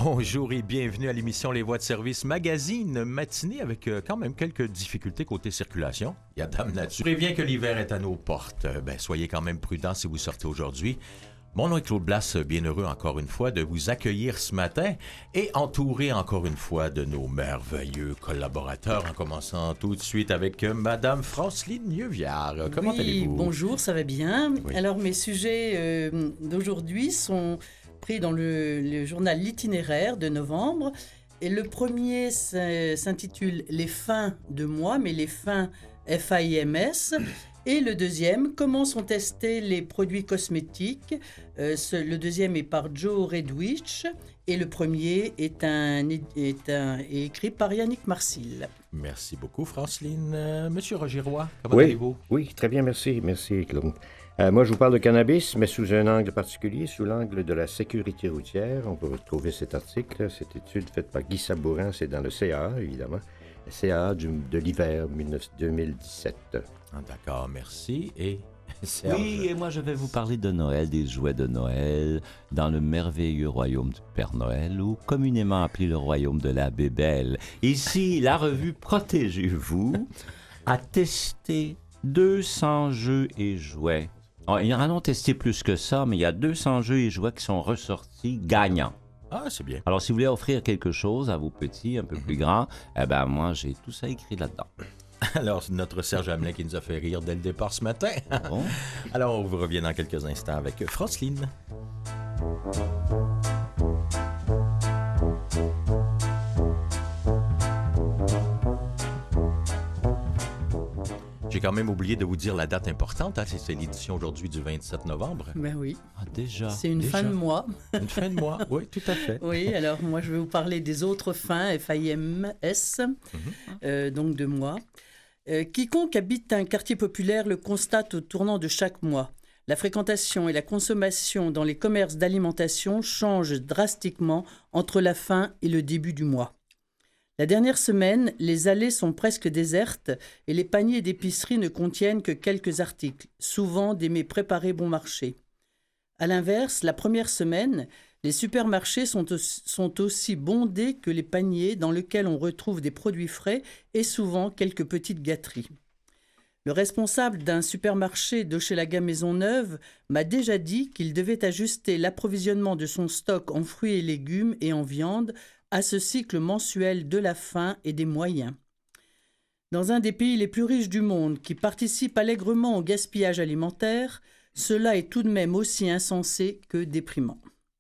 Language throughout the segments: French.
Bonjour et bienvenue à l'émission Les Voix de service magazine matinée avec quand même quelques difficultés côté circulation. Il y a Dame Nature. Je préviens que l'hiver est à nos portes. Soyez quand même prudents si vous sortez aujourd'hui. Mon nom est Claude Blasse, bien heureux encore une fois de vous accueillir ce matin et entouré encore une fois de nos merveilleux collaborateurs, en commençant tout de suite avec Madame Franceline Lieuviard. Comment allez-vous? Bonjour, ça va bien. Oui. Alors mes sujets d'aujourd'hui sont pris dans le journal L'Itinéraire de novembre. Et le premier s'intitule « Les fins de mois », mais les fins F-A-I-M-S. Et le deuxième, « Comment sont testés les produits cosmétiques ?» Le deuxième est par Joe Redwich et le premier est écrit par Yannick Marcil. Merci beaucoup, Franceline. Monsieur Roger Roy, comment allez-vous? Oui, très bien, merci. Merci, Claude. Moi, je vous parle de cannabis, mais sous un angle particulier, sous l'angle de la sécurité routière. On peut retrouver cet article, cette étude faite par Guy Sabourin, c'est dans le CAA, évidemment. Le CAA de l'hiver 2017. Ah, d'accord, merci. Et Serge. Oui, et moi je vais vous parler de Noël, des jouets de Noël, dans le merveilleux royaume du Père Noël, ou communément appelé le royaume de la Bébelle. Ici, la revue Protégez-vous a testé 200 jeux et jouets. Ils en ont testé plus que ça, mais il y a 200 jeux et jouets qui sont ressortis gagnants. Ah, c'est bien. Alors, si vous voulez offrir quelque chose à vos petits, un peu plus grands, moi, j'ai tout ça écrit là-dedans. Alors, notre Serge Hamelin qui nous a fait rire dès le départ ce matin. Bon. Alors, on vous revient dans quelques instants avec Franceline. J'ai quand même oublié de vous dire la date importante. Hein? C'est l'édition aujourd'hui du 27 novembre. Ben oui. Ah, déjà. C'est une fin de mois. Une fin de mois, oui, tout à fait. Oui, alors moi je vais vous parler des autres fins, F-A-I-M-S, donc de mois. Quiconque habite un quartier populaire le constate au tournant de chaque mois. La fréquentation et la consommation dans les commerces d'alimentation changent drastiquement entre la fin et le début du mois. La dernière semaine, les allées sont presque désertes et les paniers d'épicerie ne contiennent que quelques articles, souvent des mets préparés bon marché. À l'inverse, la première semaine, les supermarchés sont aussi bondés que les paniers dans lesquels on retrouve des produits frais et souvent quelques petites gâteries. Le responsable d'un supermarché d'Hochelaga Maisonneuve m'a déjà dit qu'il devait ajuster l'approvisionnement de son stock en fruits et légumes et en viande à ce cycle mensuel de la faim et des moyens. Dans un des pays les plus riches du monde qui participe allègrement au gaspillage alimentaire, cela est tout de même aussi insensé que déprimant.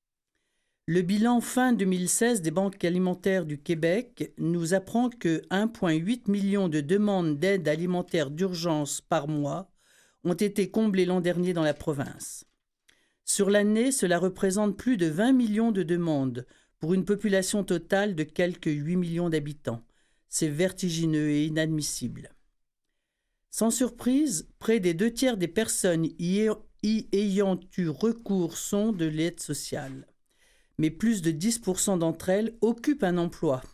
Le bilan fin 2016 des banques alimentaires du Québec nous apprend que 1,8 million de demandes d'aide alimentaire d'urgence par mois ont été comblées l'an dernier dans la province. Sur l'année, cela représente plus de 20 millions de demandes pour une population totale de quelques 8 millions d'habitants. C'est vertigineux et inadmissible. Sans surprise, près des 2/3 des personnes y ayant eu recours sont de l'aide sociale. Mais plus de 10% d'entre elles occupent un emploi.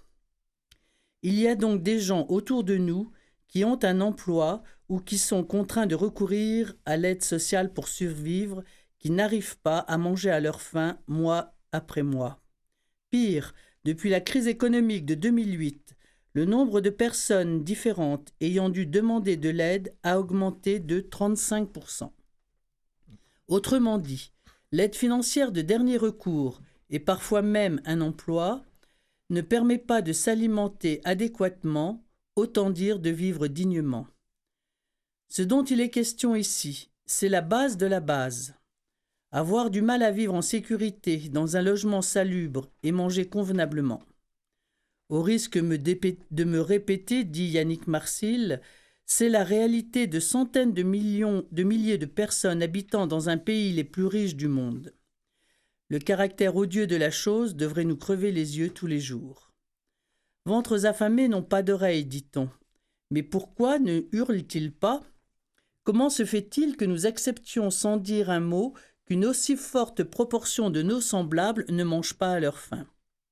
Il y a donc des gens autour de nous qui ont un emploi ou qui sont contraints de recourir à l'aide sociale pour survivre, qui n'arrivent pas à manger à leur faim mois après mois. Pire, depuis la crise économique de 2008, le nombre de personnes différentes ayant dû demander de l'aide a augmenté de 35%. Autrement dit, l'aide financière de dernier recours et parfois même un emploi ne permet pas de s'alimenter adéquatement, autant dire de vivre dignement. Ce dont il est question ici, c'est la base de la base. Avoir du mal à vivre en sécurité dans un logement salubre et manger convenablement. Au risque de me répéter, dit Yannick Marcil, c'est la réalité de centaines de milliers de personnes habitant dans un pays les plus riches du monde. Le caractère odieux de la chose devrait nous crever les yeux tous les jours. Ventres affamés n'ont pas d'oreilles, dit-on. Mais pourquoi ne hurlent-ils pas? Comment se fait-il que nous acceptions sans dire un mot qu'une aussi forte proportion de nos semblables ne mangent pas à leur faim?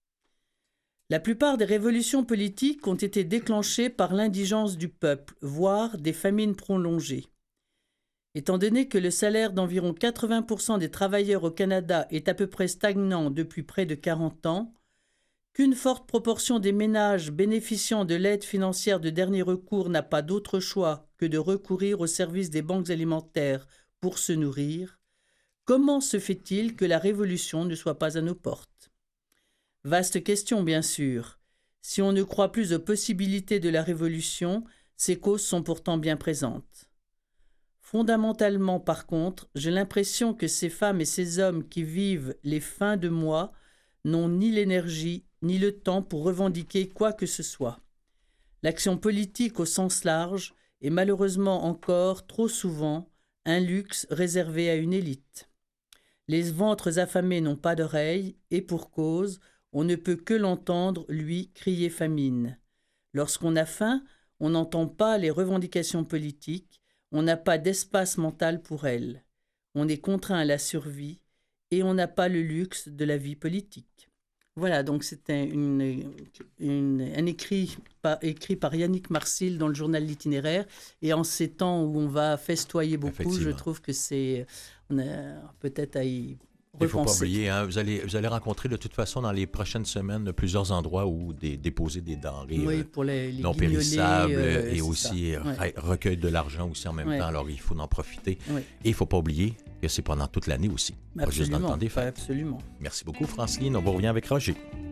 La plupart des révolutions politiques ont été déclenchées par l'indigence du peuple, voire des famines prolongées. Étant donné que le salaire d'environ 80% des travailleurs au Canada est à peu près stagnant depuis près de 40 ans, qu'une forte proportion des ménages bénéficiant de l'aide financière de dernier recours n'a pas d'autre choix que de recourir au service des banques alimentaires pour se nourrir, comment se fait-il que la révolution ne soit pas à nos portes? Vaste question, bien sûr. Si on ne croit plus aux possibilités de la révolution, ces causes sont pourtant bien présentes. Fondamentalement, par contre, j'ai l'impression que ces femmes et ces hommes qui vivent les fins de mois n'ont ni l'énergie ni le temps pour revendiquer quoi que ce soit. L'action politique au sens large est malheureusement encore, trop souvent, un luxe réservé à une élite. Les ventres affamés n'ont pas d'oreilles, et pour cause, on ne peut que l'entendre, lui, crier famine. Lorsqu'on a faim, on n'entend pas les revendications politiques, on n'a pas d'espace mental pour elles. On est contraint à la survie, et on n'a pas le luxe de la vie politique. Voilà, donc c'était un écrit par Yannick Marcil dans le journal L'Itinéraire. Et en ces temps où on va festoyer beaucoup, je trouve que on a peut-être à y repenser. Il ne faut pas oublier, hein, vous allez rencontrer de toute façon dans les prochaines semaines plusieurs endroits où déposer des denrées pour les non périssables et aussi ouais. recueil de l'argent aussi en même temps. Alors il faut en profiter. Et il ne faut pas oublier que c'est pendant toute l'année aussi, pas juste dans le temps des fêtes. Absolument. Merci beaucoup, Franceline. On va revenir avec Roger.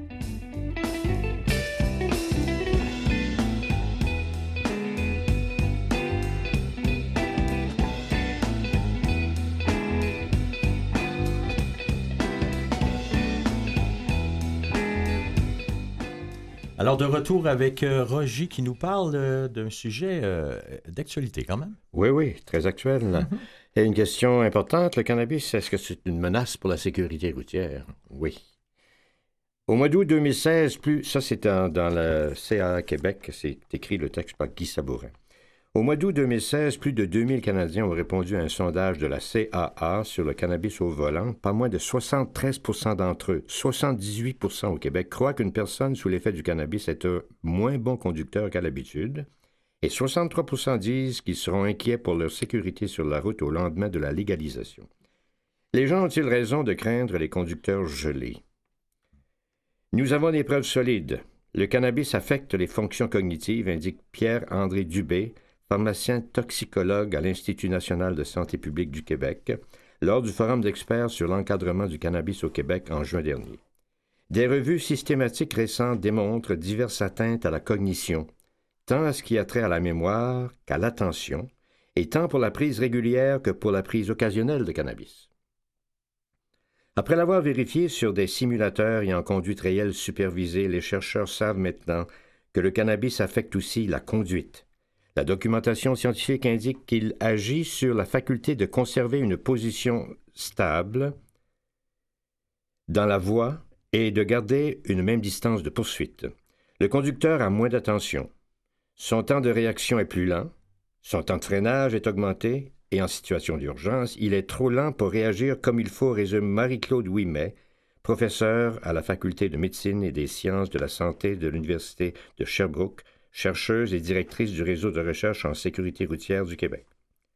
Alors, de retour avec Roger qui nous parle d'un sujet d'actualité quand même. Oui, très actuel. Mm-hmm. Et une question importante, le cannabis, est-ce que c'est une menace pour la sécurité routière? Oui. Au mois d'août 2016, ça c'est dans le CA Québec, c'est écrit le texte par Guy Sabourin. Au mois d'août 2016, plus de 2000 Canadiens ont répondu à un sondage de la CAA sur le cannabis au volant. Pas moins de 73% d'entre eux, 78% au Québec, croient qu'une personne sous l'effet du cannabis est un moins bon conducteur qu'à l'habitude. Et 63% disent qu'ils seront inquiets pour leur sécurité sur la route au lendemain de la légalisation. Les gens ont-ils raison de craindre les conducteurs gelés? Nous avons des preuves solides. Le cannabis affecte les fonctions cognitives, indique Pierre-André Dubé, pharmacien toxicologue à l'Institut national de santé publique du Québec, lors du forum d'experts sur l'encadrement du cannabis au Québec en juin dernier. Des revues systématiques récentes démontrent diverses atteintes à la cognition, tant à ce qui a trait à la mémoire qu'à l'attention, et tant pour la prise régulière que pour la prise occasionnelle de cannabis. Après l'avoir vérifié sur des simulateurs et en conduite réelle supervisée, les chercheurs savent maintenant que le cannabis affecte aussi la conduite. La documentation scientifique indique qu'il agit sur la faculté de conserver une position stable dans la voie et de garder une même distance de poursuite. Le conducteur a moins d'attention. Son temps de réaction est plus lent, son temps de freinage est augmenté et en situation d'urgence, il est trop lent pour réagir comme il faut, résume Marie-Claude Ouimet, professeure à la Faculté de médecine et des sciences de la santé de l'Université de Sherbrooke, chercheuse et directrice du réseau de recherche en sécurité routière du Québec.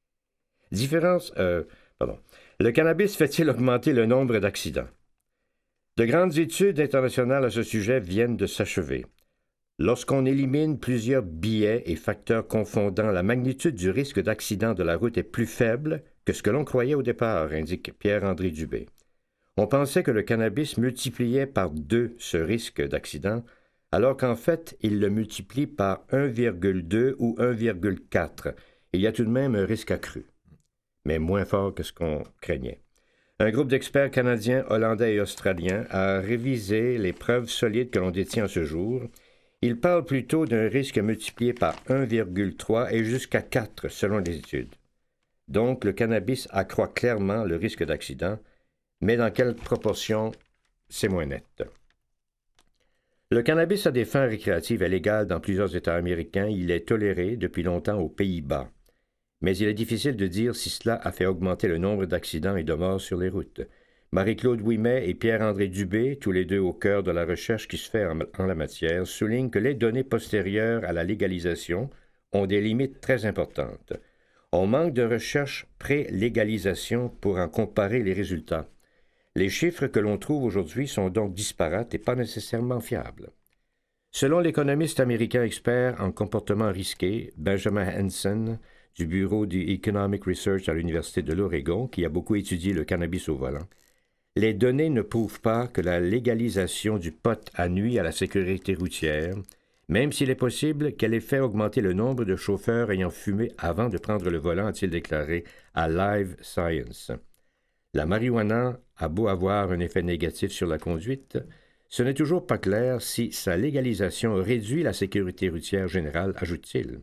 Le cannabis fait-il augmenter le nombre d'accidents? De grandes études internationales à ce sujet viennent de s'achever. Lorsqu'on élimine plusieurs biais et facteurs confondants, la magnitude du risque d'accident de la route est plus faible que ce que l'on croyait au départ, indique Pierre-André Dubé. On pensait que le cannabis multipliait par 2 ce risque d'accident, alors qu'en fait, il le multiplie par 1,2 ou 1,4. Il y a tout de même un risque accru, mais moins fort que ce qu'on craignait. Un groupe d'experts canadiens, hollandais et australiens a révisé les preuves solides que l'on détient à ce jour. Il parle plutôt d'un risque multiplié par 1,3 et jusqu'à 4 selon les études. Donc, le cannabis accroît clairement le risque d'accident, mais dans quelle proportion, c'est moins net. Le cannabis à des fins récréatives est légal dans plusieurs États américains. Il est toléré depuis longtemps aux Pays-Bas. Mais il est difficile de dire si cela a fait augmenter le nombre d'accidents et de morts sur les routes. Marie-Claude Ouimet et Pierre-André Dubé, tous les deux au cœur de la recherche qui se fait en la matière, soulignent que les données postérieures à la légalisation ont des limites très importantes. On manque de recherche pré-légalisation pour en comparer les résultats. Les chiffres que l'on trouve aujourd'hui sont donc disparates et pas nécessairement fiables. Selon l'économiste américain expert en comportement risqué, Benjamin Hansen, du bureau du Economic Research à l'Université de l'Oregon, qui a beaucoup étudié le cannabis au volant, les données ne prouvent pas que la légalisation du pot a nui à la sécurité routière, même s'il est possible qu'elle ait fait augmenter le nombre de chauffeurs ayant fumé avant de prendre le volant, a-t-il déclaré à Live Science. La marijuana a beau avoir un effet négatif sur la conduite, ce n'est toujours pas clair si sa légalisation réduit la sécurité routière générale, ajoute-t-il.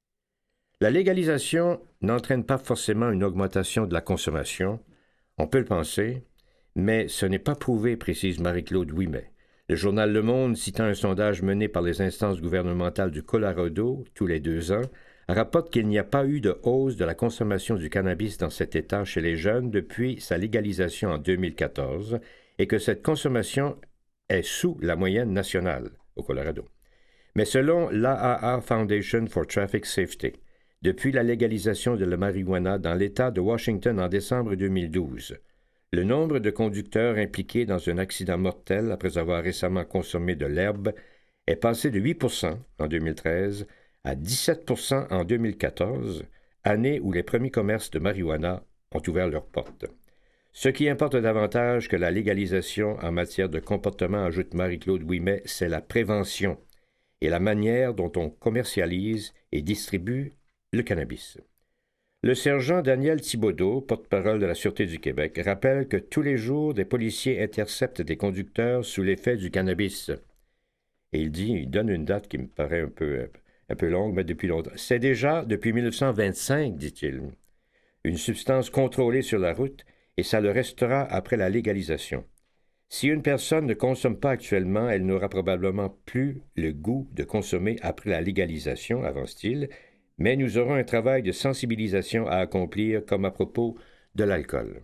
La légalisation n'entraîne pas forcément une augmentation de la consommation, on peut le penser, mais ce n'est pas prouvé, précise Marie-Claude Ouimet. Le journal Le Monde, citant un sondage mené par les instances gouvernementales du Colorado tous les 2 ans, rapporte qu'il n'y a pas eu de hausse de la consommation du cannabis dans cet État chez les jeunes depuis sa légalisation en 2014 et que cette consommation est sous la moyenne nationale au Colorado. Mais selon l'AAA Foundation for Traffic Safety, depuis la légalisation de la marijuana dans l'État de Washington en décembre 2012, le nombre de conducteurs impliqués dans un accident mortel après avoir récemment consommé de l'herbe est passé de 8% en 2013 à 17% en 2014, année où les premiers commerces de marijuana ont ouvert leurs portes. Ce qui importe davantage que la légalisation en matière de comportement, ajoute Marie-Claude Ouimet, c'est la prévention et la manière dont on commercialise et distribue le cannabis. Le sergent Daniel Thibodeau, porte-parole de la Sûreté du Québec, rappelle que tous les jours, des policiers interceptent des conducteurs sous l'effet du cannabis. Et il donne une date qui me paraît un peu longue, mais depuis longtemps. C'est déjà depuis 1925, dit-il, une substance contrôlée sur la route, et ça le restera après la légalisation. Si une personne ne consomme pas actuellement, elle n'aura probablement plus le goût de consommer après la légalisation, avance-t-il, mais nous aurons un travail de sensibilisation à accomplir comme à propos de l'alcool.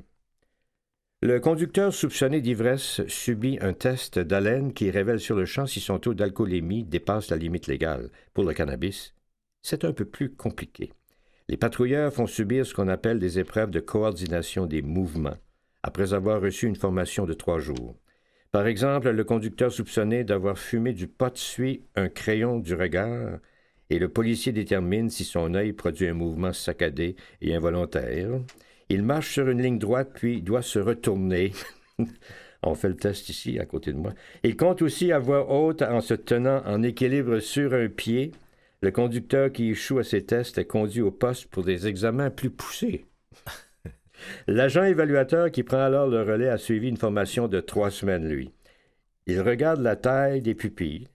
Le conducteur soupçonné d'ivresse subit un test d'haleine qui révèle sur le champ si son taux d'alcoolémie dépasse la limite légale. Pour le cannabis, c'est un peu plus compliqué. Les patrouilleurs font subir ce qu'on appelle des épreuves de coordination des mouvements, après avoir reçu une formation de 3 jours. Par exemple, le conducteur soupçonné d'avoir fumé du pot suit un crayon du regard et le policier détermine si son œil produit un mouvement saccadé et involontaire. Il marche sur une ligne droite, puis doit se retourner. On fait le test ici, à côté de moi. Il compte aussi à voix haute en se tenant en équilibre sur un pied. Le conducteur qui échoue à ces tests est conduit au poste pour des examens plus poussés. L'agent évaluateur qui prend alors le relais a suivi une formation de 3 semaines, lui. Il regarde la taille des pupilles,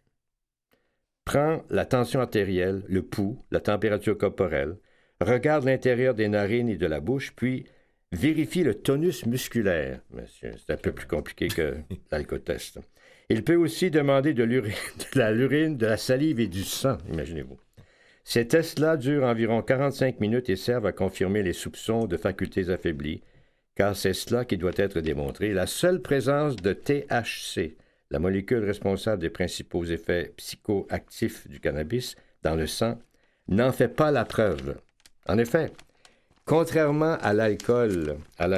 prend la tension artérielle, le pouls, la température corporelle, regarde l'intérieur des narines et de la bouche, puis vérifie le tonus musculaire. Monsieur, c'est un peu plus compliqué que l'alcotest. Il peut aussi demander de l'urine, de la salive et du sang, imaginez-vous. Ces tests-là durent environ 45 minutes et servent à confirmer les soupçons de facultés affaiblies, car c'est cela qui doit être démontré. La seule présence de THC, la molécule responsable des principaux effets psychoactifs du cannabis, dans le sang, n'en fait pas la preuve. En effet, contrairement à l'alcool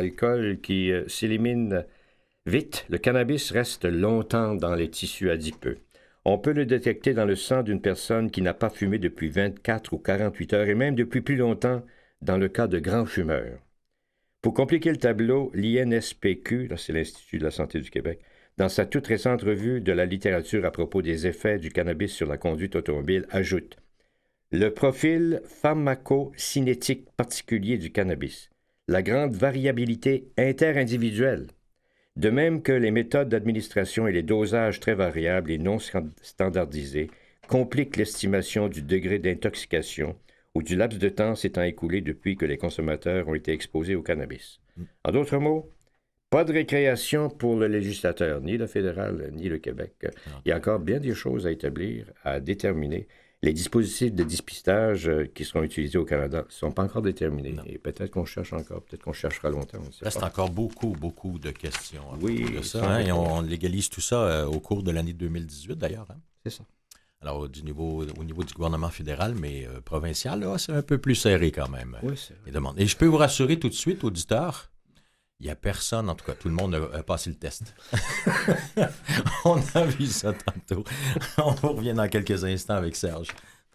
qui s'élimine vite, le cannabis reste longtemps dans les tissus adipeux. On peut le détecter dans le sang d'une personne qui n'a pas fumé depuis 24 ou 48 heures et même depuis plus longtemps dans le cas de grands fumeurs. Pour compliquer le tableau, l'INSPQ, là c'est l'Institut de la santé du Québec, dans sa toute récente revue de la littérature à propos des effets du cannabis sur la conduite automobile, ajoute « Le profil pharmacocinétique particulier du cannabis, la grande variabilité interindividuelle, de même que les méthodes d'administration et les dosages très variables et non standardisés compliquent l'estimation du degré d'intoxication ou du laps de temps s'étant écoulé depuis que les consommateurs ont été exposés au cannabis. En d'autres mots, pas de récréation pour le législateur, ni le fédéral, ni le Québec. Il y a encore bien des choses à établir, à déterminer. Les dispositifs de dépistage qui seront utilisés au Canada ne sont pas encore déterminés. Non. Et peut-être qu'on cherche encore, peut-être qu'on cherchera longtemps. Il reste encore beaucoup de questions à propos de ça. Ça et on légalise tout ça au cours de l'année 2018, d'ailleurs. Hein? C'est ça. Alors, au niveau du gouvernement fédéral, mais provincial, là, c'est un peu plus serré quand même. Oui, c'est vrai. Les demandes. Et je peux vous rassurer tout de suite, auditeurs, Il n'y a personne, en tout cas, tout le monde a passé le test. On a vu ça tantôt. On revient dans quelques instants avec Serge.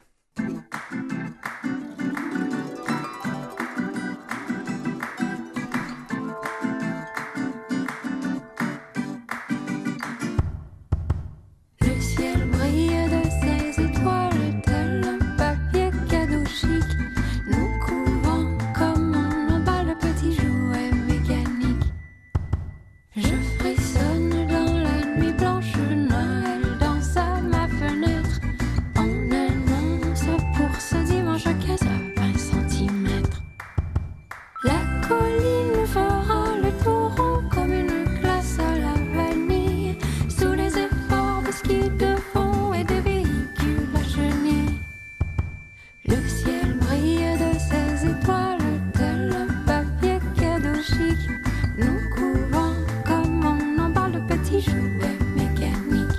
Le ciel brille de ses étoiles, tel un papier cadeau chic. Nous courons comme on emballe le petit jouet mécanique. Je frissonne dans la nuit blanche, Noël danse à ma fenêtre. On annonce pour ce dimanche 15 centimètres. La colline fera le tour rond comme une glace à la vanille, sous les efforts de ski de fond et de véhicules à chenilles. Le ciel brille de ses étoiles, tel un papier cadeau chic. Nous courons comme on emballe de petits jouets mécaniques.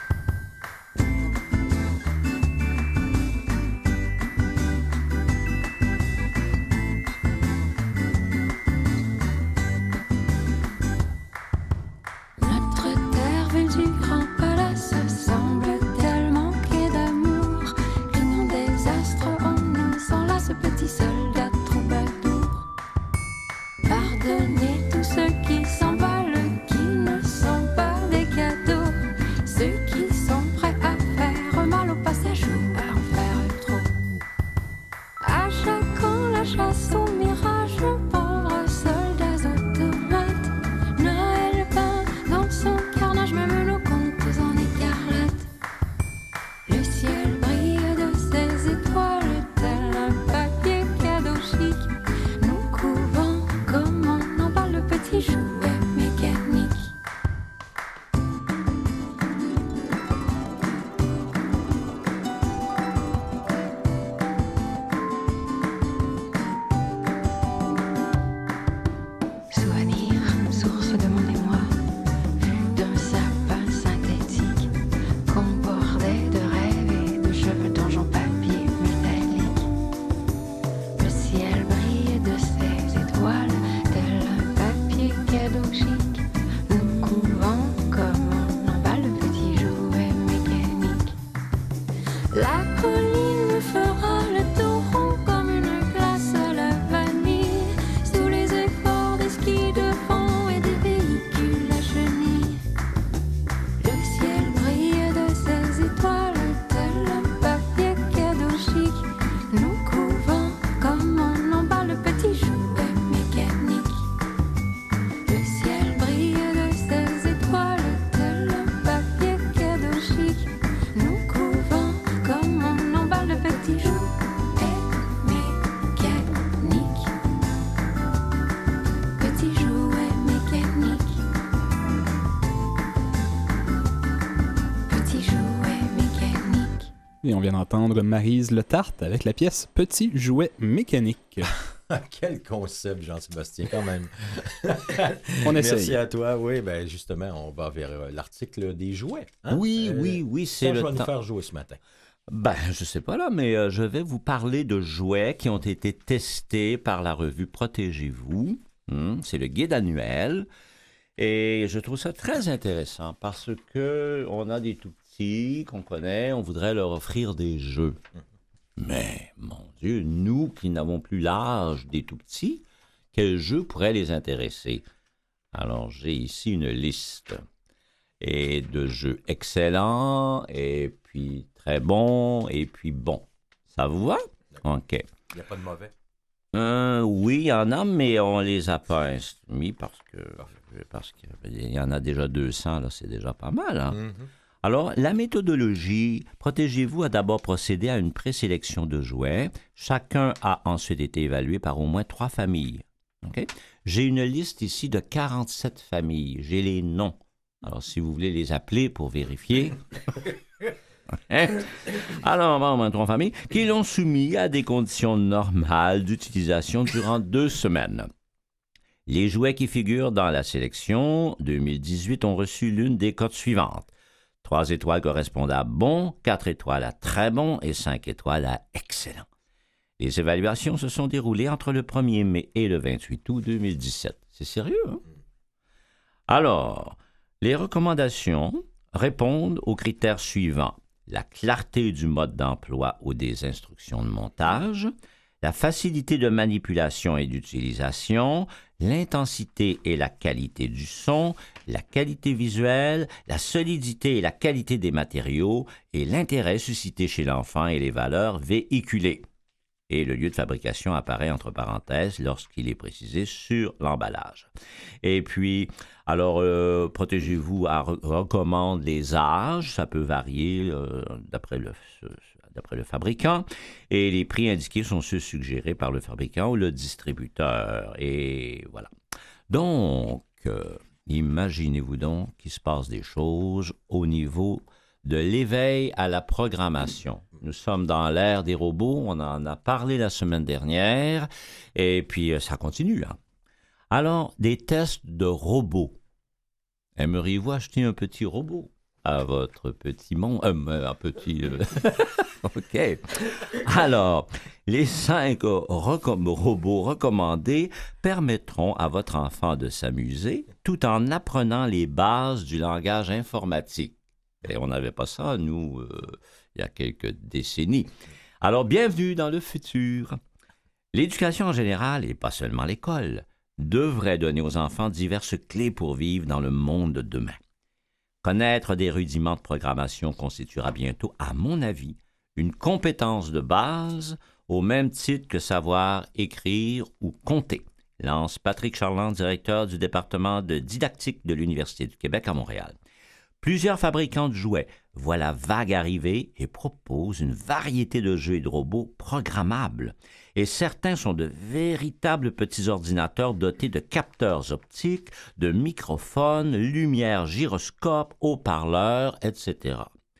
Notre terre vue du grand palace semble tellement manquer d'amour. Clignant des astres, on nous s'enlace, petits soldats troubadours. Pardonnez tous ceux qui s'emballent, qui ne sont pas des cadeaux. Ceux qui sont prêts à faire mal au passage ou à en faire trop. À chacun la chasse au mirage, pauvres soldats automates. Noël peint dans son carnage, même nos contes en écarlate. Le ciel brille de ses étoiles, tel un papier cadeau chic. Nous courons comme on emballe le petit jouet mécanique. Souvenir, source de mon émoi, vue d'un sapin synthétique, qu'on bordait de rêves et de cheveux donjon papier métallique. Le ciel brille de ses étoiles, tel un papier cadeau chic. Nous courons comme on emballe le petit jouet mécanique. La colline me fera le tour rond comme une glace à la vanille, sous les efforts des skis de fond et des véhicules à chenilles. Le ciel brille de ses étoiles, tel un papier cadeau chic. Nous courons comme on emballe le petit jouet mécanique. Le ciel brille de ses étoiles, tel un papier cadeau chic. Nous courons comme on emballe le petit jouet mécanique. Petit jouet mécanique. Petit jouet mécanique. Et on vient d'entendre Maryse Le Tarte avec la pièce Petit jouet mécanique. Quel concept, Jean-Sébastien, quand même. On essaye. Merci à toi. Oui, ben justement, on va vers l'article des jouets. Hein? Oui, c'est Serge le va nous temps. faire jouer ce matin. Ben, je sais pas là, mais je vais vous parler de jouets qui ont été testés par la revue Protégez-vous. C'est le guide annuel. Et je trouve ça très intéressant parce que on a des tout petits qu'on connaît, on voudrait leur offrir des jeux. Mais, mon Dieu, nous qui n'avons plus l'âge des tout petits, quel jeu pourrait les intéresser? Alors, j'ai ici une liste et de jeux excellents, et puis très bons, et puis bons. Ça vous va? OK. Il n'y a pas de mauvais. Oui, il y en a, mais on les a pas mis parce qu'il y en a déjà 200, là, c'est déjà pas mal. Hein? Mm-hmm. Alors, la méthodologie, Protégez-vous a d'abord procédé à une présélection de jouets. Chacun a ensuite été évalué par au moins 3 familles. Okay? J'ai une liste ici de 47 familles. J'ai les noms. Alors, si vous voulez les appeler pour vérifier... Alors, on va 3 familles qui l'ont soumis à des conditions normales d'utilisation durant 2 semaines. Les jouets qui figurent dans la sélection 2018 ont reçu l'une des cotes suivantes. 3 étoiles correspondent à bon, 4 étoiles à très bon et 5 étoiles à excellent. Les évaluations se sont déroulées entre le 1er mai et le 28 août 2017. C'est sérieux, hein? Alors, les recommandations répondent aux critères suivants. La clarté du mode d'emploi ou des instructions de montage, la facilité de manipulation et d'utilisation, l'intensité et la qualité du son, la qualité visuelle, la solidité et la qualité des matériaux et l'intérêt suscité chez l'enfant et les valeurs véhiculées. Et le lieu de fabrication apparaît entre parenthèses lorsqu'il est précisé sur l'emballage. Et puis, alors, protégez-vous recommande les âges, ça peut varier d'après le fabricant, et les prix indiqués sont ceux suggérés par le fabricant ou le distributeur. Et voilà. Donc, imaginez-vous donc qu'il se passe des choses au niveau de l'éveil à la programmation. Nous sommes dans l'ère des robots, on en a parlé la semaine dernière, et puis ça continue. Hein. Alors, des tests de robots. Aimeriez-vous acheter un petit robot à votre petit monde? Un petit... OK. Alors, les 5 robots recommandés permettront à votre enfant de s'amuser tout en apprenant les bases du langage informatique. Et on n'avait pas ça, nous, il y a quelques décennies. Alors, bienvenue dans le futur. L'éducation en général, et pas seulement l'école, devrait donner aux enfants diverses clés pour vivre dans le monde de demain. Connaître des rudiments de programmation constituera bientôt, à mon avis, une compétence de base au même titre que savoir écrire ou compter, lance Patrick Charland, directeur du département de didactique de l'Université du Québec à Montréal. Plusieurs fabricants de jouets voient la vague arriver et proposent une variété de jeux et de robots programmables. Et certains sont de véritables petits ordinateurs dotés de capteurs optiques, de microphones, lumières, gyroscopes, haut-parleurs, etc.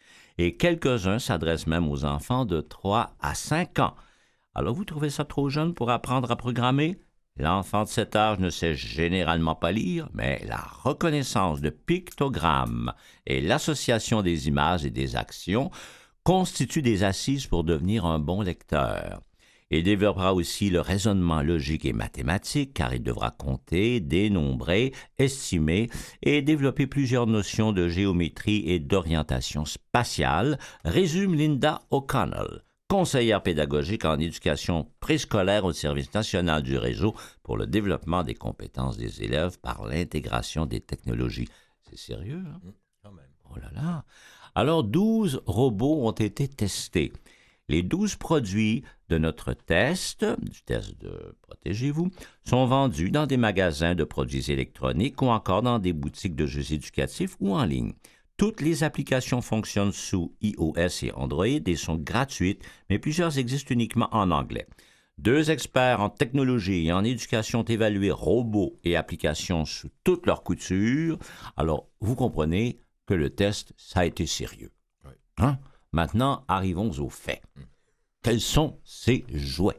Et quelques-uns s'adressent même aux enfants de 3 à 5 ans. Alors, vous trouvez ça trop jeune pour apprendre à programmer? L'enfant de cet âge ne sait généralement pas lire, mais la reconnaissance de pictogrammes et l'association des images et des actions constituent des assises pour devenir un bon lecteur. Il développera aussi le raisonnement logique et mathématique, car il devra compter, dénombrer, estimer et développer plusieurs notions de géométrie et d'orientation spatiale, résume Linda O'Connell, conseillère pédagogique en éducation préscolaire au Service national du réseau pour le développement des compétences des élèves par l'intégration des technologies. C'est sérieux, hein? Quand même. Oh là là! Alors, 12 robots ont été testés. Les 12 produits de notre test, du test de Protégez-vous, sont vendus dans des magasins de produits électroniques ou encore dans des boutiques de jeux éducatifs ou en ligne. Toutes les applications fonctionnent sous iOS et Android et sont gratuites, mais plusieurs existent uniquement en anglais. 2 experts en technologie et en éducation ont évalué robots et applications sous toutes leurs coutures. Alors, vous comprenez que le test, ça a été sérieux. Oui. Hein? Maintenant, arrivons aux faits. Quels sont ces jouets?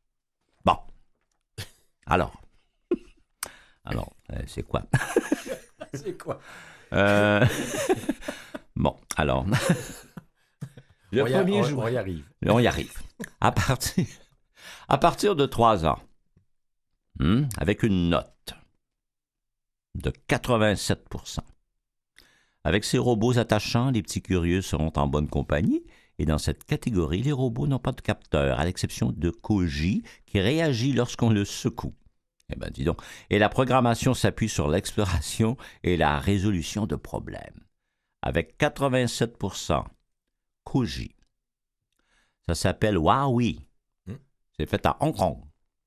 Bon. Alors, c'est quoi? C'est quoi? Bon, alors. Le premier jouet. On y arrive. On y arrive. À partir de 3 ans, avec une note de 87%. Avec ces robots attachants, les petits curieux seront en bonne compagnie. Et dans cette catégorie, les robots n'ont pas de capteur, à l'exception de Koji, qui réagit lorsqu'on le secoue. Eh bien, dis donc. Et la programmation s'appuie sur l'exploration et la résolution de problèmes. Avec 87%, Koji. Ça s'appelle Huawei. C'est fait à Hong Kong.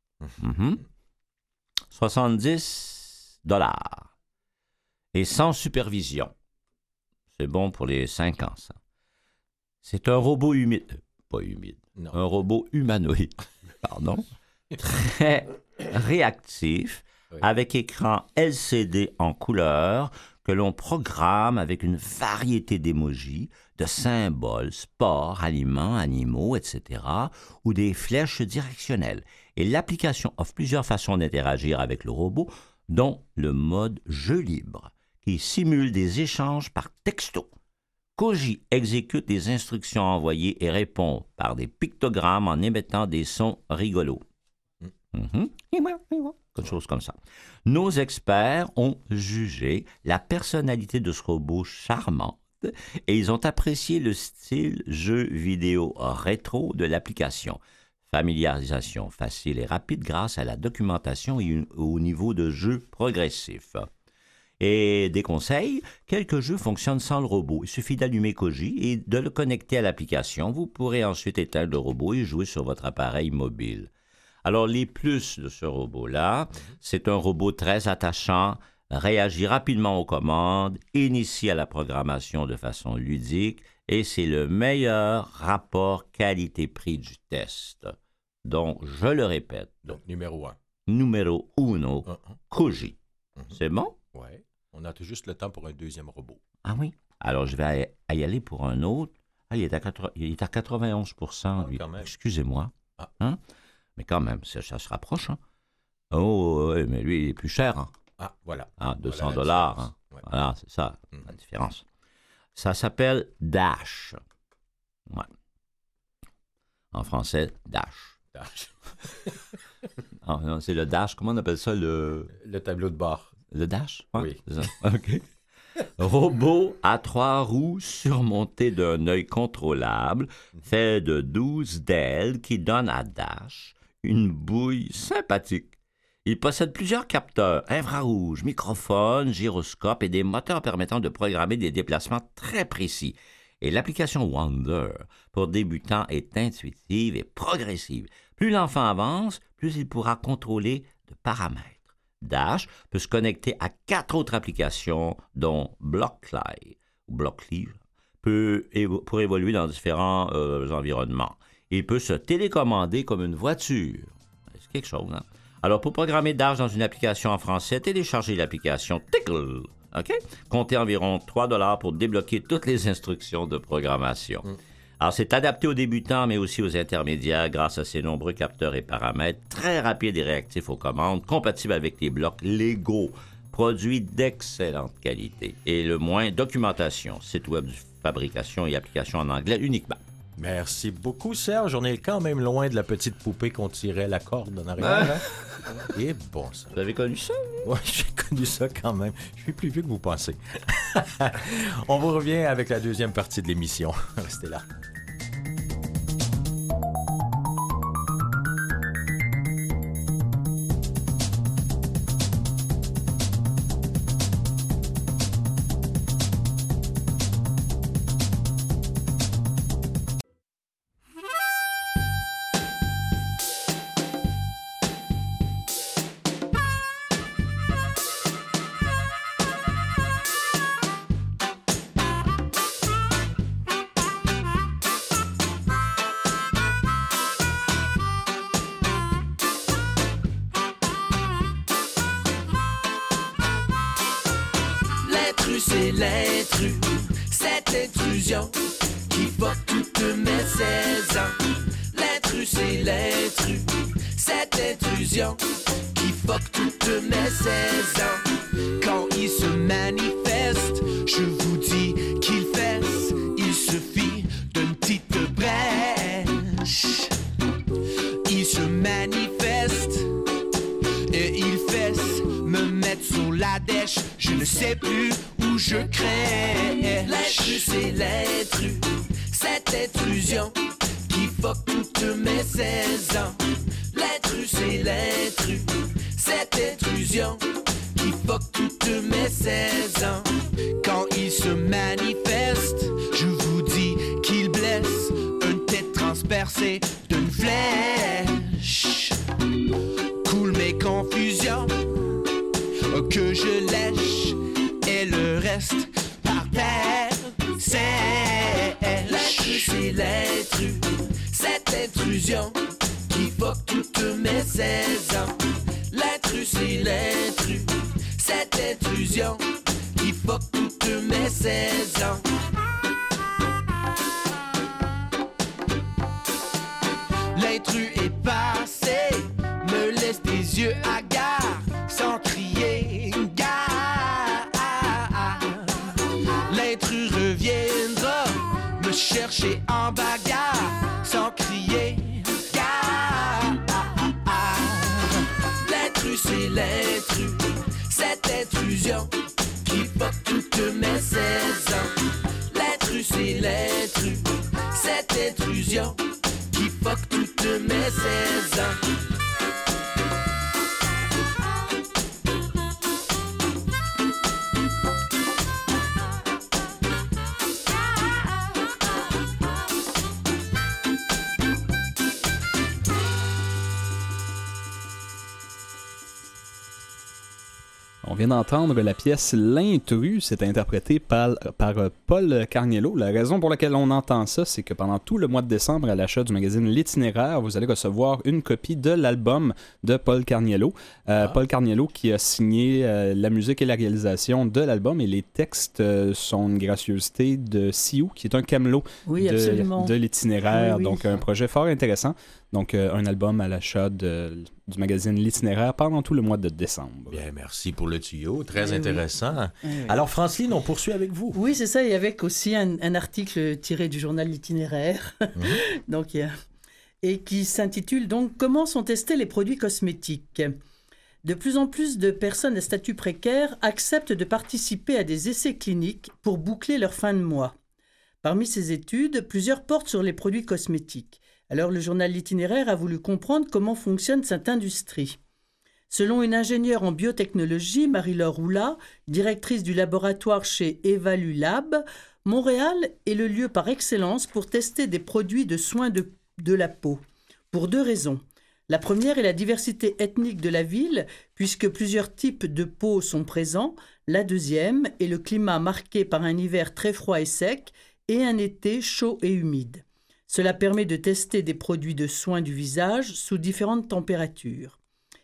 70 $. Et sans supervision. C'est bon pour les 5 ans, ça. C'est un robot humide. Pas humide. Non. Un robot humanoïde. Pardon. Très réactif, oui, avec écran LCD en couleur, que l'on programme avec une variété d'émojis, de symboles, sports, aliments, animaux, etc., ou des flèches directionnelles. Et l'application offre plusieurs façons d'interagir avec le robot, dont le mode jeu libre, qui simule des échanges par texto. Koji exécute des instructions envoyées et répond par des pictogrammes en émettant des sons rigolos. quelque chose comme ça. Nos experts ont jugé la personnalité de ce robot charmante et ils ont apprécié le style jeu vidéo rétro de l'application. Familiarisation facile et rapide grâce à la documentation et au niveau de jeu progressif. Et des conseils, quelques jeux fonctionnent sans le robot. Il suffit d'allumer Koji et de le connecter à l'application. Vous pourrez ensuite éteindre le robot et jouer sur votre appareil mobile. Alors, les plus de ce robot-là, c'est un robot très attachant, réagit rapidement aux commandes, initie à la programmation de façon ludique et c'est le meilleur rapport qualité-prix du test. Donc, je le répète. Donc, numéro 1. Numéro 1, Koji. C'est bon? Oui. On a tout juste le temps pour un deuxième robot. Ah oui? Alors, je vais y aller pour un autre. Ah, il est à 91 lui. Quand même. Excusez-moi. Ah. Hein? Mais quand même, ça se rapproche. Hein? Oh, oui, mais lui, il est plus cher. Hein? Ah, voilà. Ah, $200. Voilà, Hein? ouais. Voilà, c'est ça, la différence. Ça s'appelle Dash. Ouais. En français, Dash. Dash. Ah, non, c'est le Dash. Comment on appelle ça? Le tableau de bord. Le Dash? Ouais, Oui. c'est ça. OK. Robot à 3 roues surmonté d'un œil contrôlable, fait de 12 d'ailes qui donne à Dash une bouille sympathique. Il possède plusieurs capteurs, infrarouges, microphones, gyroscopes et des moteurs permettant de programmer des déplacements très précis. Et l'application Wonder, pour débutants, est intuitive et progressive. Plus l'enfant avance, plus il pourra contrôler de paramètres. Dash peut se connecter à 4 autres applications, dont Blockly, pour évoluer dans différents environnements. Il peut se télécommander comme une voiture. C'est quelque chose, hein? Alors, pour programmer Dash dans une application en français, téléchargez l'application Tickle. OK? Comptez environ $3 pour débloquer toutes les instructions de programmation. Alors, c'est adapté aux débutants, mais aussi aux intermédiaires grâce à ses nombreux capteurs et paramètres, très rapides et réactifs aux commandes, compatibles avec les blocs Lego, produits d'excellente qualité. Et le moins, documentation, site web de fabrication et application en anglais uniquement. Merci beaucoup, Serge. On est quand même loin de la petite poupée qu'on tirait la corde en arrière. Hein? Et bon, ça. Vous avez connu ça? Oui, j'ai connu ça quand même. Je suis plus vieux que vous pensez. On vous revient avec la deuxième partie de l'émission. Restez là. C'est l'intrus, cette intrusion qui fuck toutes mes saisons. L'intrus, c'est l'intrus, cette intrusion qui fuck toutes mes saisons. Quand il se manifeste, je vous dis qu'il fesse. Il suffit d'une petite brèche. Il se manifeste et il fesse me mettre sur la dèche. Je ne sais plus où je crains. L'intrus, c'est l'intrus, cette intrusion qui fuck toutes mes saisons. L'intrus, c'est l'intrus, cette intrusion qui fuck toutes mes saisons. Quand il se manifeste, je vous dis qu'il blesse une tête transpercée d'une flèche. Coule mes confusions que je lèche et le reste par terre sèche. L'intrus, c'est l'intrus, cette intrusion qui fuck toutes mes saisons. L'intrus, c'est l'intrus, cette intrusion qui fuck toutes mes saisons. L'intrus est passé, me laisse des yeux hagards, sans crier gare. L'intrus reviendra me chercher en bagarre, sans crier gare. L'intrus, c'est intrusion qui fuck toutes mes saisons. On vient d'entendre la pièce L'intrus, c'est interprété par Paul Carniello. La raison pour laquelle on entend ça, c'est que pendant tout le mois de décembre, à l'achat du magazine L'Itinéraire, vous allez recevoir une copie de l'album de Paul Carniello. Paul Carniello qui a signé la musique et la réalisation de l'album, et les textes sont une gracieuseté de Sioux, qui est un camelot de L'Itinéraire. Oui, oui. Donc un projet fort intéressant. Donc, un album à l'achat du magazine L'Itinéraire pendant tout le mois de décembre. Bien, merci pour le tuyau. Très intéressant. Oui. Alors, Francine, on poursuit avec vous. Oui, c'est ça. Et avec aussi un article tiré du journal L'Itinéraire. Donc, et qui s'intitule donc « Comment sont testés les produits cosmétiques ?» De plus en plus de personnes à statut précaire acceptent de participer à des essais cliniques pour boucler leur fin de mois. Parmi ces études, plusieurs portent sur les produits cosmétiques. Alors, le journal L'Itinéraire a voulu comprendre comment fonctionne cette industrie. Selon une ingénieure en biotechnologie, Marie-Laure Oula, directrice du laboratoire chez Evalulab, Montréal est le lieu par excellence pour tester des produits de soins de la peau. Pour 2 raisons. La première est la diversité ethnique de la ville, puisque plusieurs types de peau sont présents. La deuxième est le climat marqué par un hiver très froid et sec et un été chaud et humide. Cela permet de tester des produits de soins du visage sous différentes températures.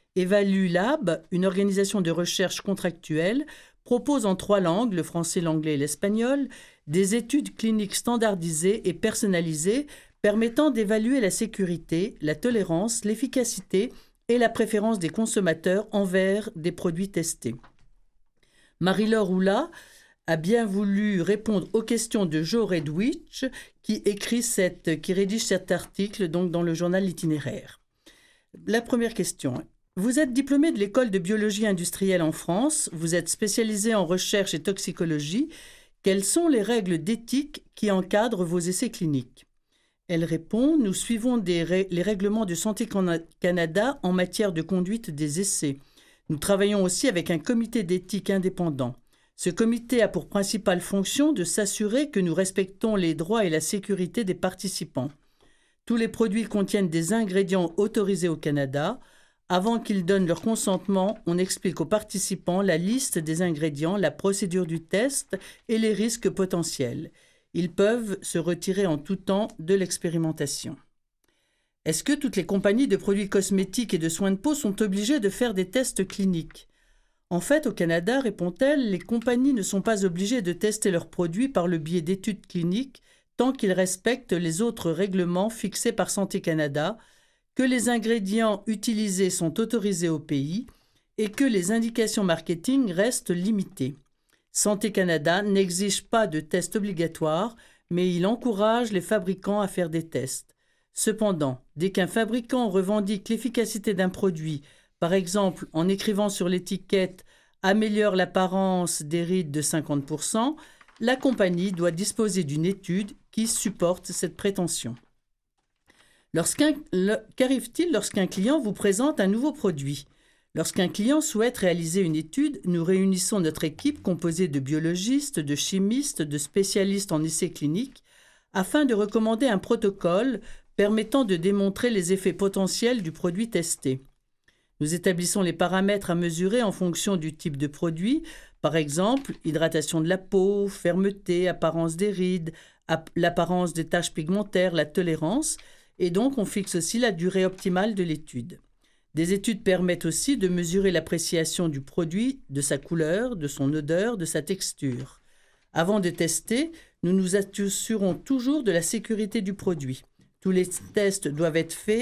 Evalulab, une organisation de recherche contractuelle, propose en 3 langues, le français, l'anglais et l'espagnol, des études cliniques standardisées et personnalisées permettant d'évaluer la sécurité, la tolérance, l'efficacité et la préférence des consommateurs envers des produits testés. Marie-Laure Oula a bien voulu répondre aux questions de Joe Redwich, qui rédige cet article donc, dans le journal L'Itinéraire. La première question. Vous êtes diplômé de l'école de biologie industrielle en France, vous êtes spécialisé en recherche et toxicologie. Quelles sont les règles d'éthique qui encadrent vos essais cliniques ? Elle répond, nous suivons les règlements de Santé Canada en matière de conduite des essais. Nous travaillons aussi avec un comité d'éthique indépendant. Ce comité a pour principale fonction de s'assurer que nous respectons les droits et la sécurité des participants. Tous les produits contiennent des ingrédients autorisés au Canada. Avant qu'ils donnent leur consentement, on explique aux participants la liste des ingrédients, la procédure du test et les risques potentiels. Ils peuvent se retirer en tout temps de l'expérimentation. Est-ce que toutes les compagnies de produits cosmétiques et de soins de peau sont obligées de faire des tests cliniques ? En fait, au Canada, répond-elle, les compagnies ne sont pas obligées de tester leurs produits par le biais d'études cliniques tant qu'ils respectent les autres règlements fixés par Santé Canada, que les ingrédients utilisés sont autorisés au pays et que les indications marketing restent limitées. Santé Canada n'exige pas de tests obligatoires, mais il encourage les fabricants à faire des tests. Cependant, dès qu'un fabricant revendique l'efficacité d'un produit, par exemple en écrivant sur l'étiquette « améliore l'apparence des rides de 50%, la compagnie doit disposer d'une étude qui supporte cette prétention. Qu'arrive-t-il lorsqu'un client vous présente un nouveau produit ? Lorsqu'un client souhaite réaliser une étude, nous réunissons notre équipe composée de biologistes, de chimistes, de spécialistes en essais cliniques afin de recommander un protocole permettant de démontrer les effets potentiels du produit testé. Nous établissons les paramètres à mesurer en fonction du type de produit, par exemple hydratation de la peau, fermeté, apparence des rides, l'apparence des taches pigmentaires, la tolérance, et donc on fixe aussi la durée optimale de l'étude. Des études permettent aussi de mesurer l'appréciation du produit, de sa couleur, de son odeur, de sa texture. Avant de tester, nous nous assurons toujours de la sécurité du produit. Tous les tests doivent